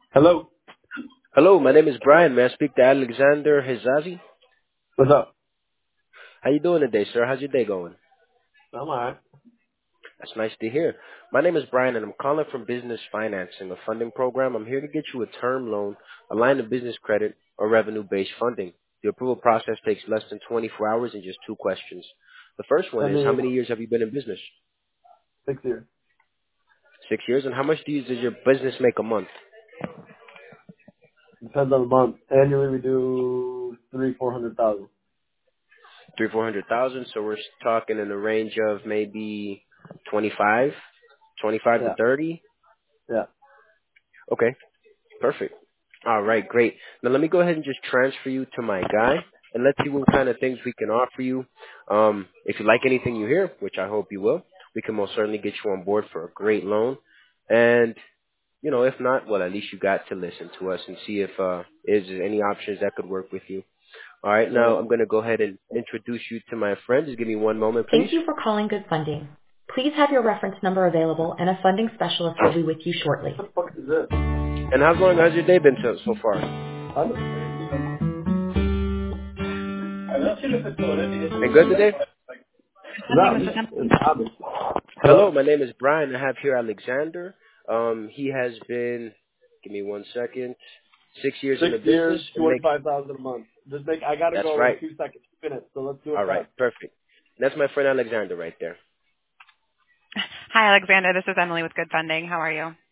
Hello. Hello, my name is Brian. May I speak to Alexander Hizazi? What's up? How you doing today, sir? How's your day going? I'm alright. That's nice to hear. My name is Brian, and I'm calling from Business Financing, a funding program. I'm here to get you a term loan, a line of business credit, or revenue-based funding. The approval process takes less than 24 hours and just two questions. The first one Send is, me how many years have you been in business? 6 years. 6 years. And how much does your business make a month? Depends on the month. Annually we do 400,000. 400,000. So we're talking in the range of maybe 25, 25 to Yeah. 30. Yeah. Okay. Perfect. All right, great. Now let me go ahead and just transfer you to my guy, and let's see what kind of things we can offer you. If you like anything you hear, which I hope you will, we can most certainly get you on board for a great loan. And if not, well, at least you got to listen to us and see if is there any options that could work with you. All right, now Right. I'm going to go ahead and introduce you to my friend. Just give me one moment, please. Thank you for calling Good Funding. Please have your reference number available and a funding specialist will be with you shortly. What the fuck is this? And how's your day been so far? I'm, Been good today? no, it's obvious. Hello, Hello. my name is Brian. I have here Alexander. He has been, give me one second, 6 years in 6 the business years, and makes, 25,000 a month. I gotta that's go in right. 2 seconds. Minutes, so let's do it All right, fast. perfect. That's my friend Alexander right there. Hi, Alexander. This is Emily with Good Funding. How are you?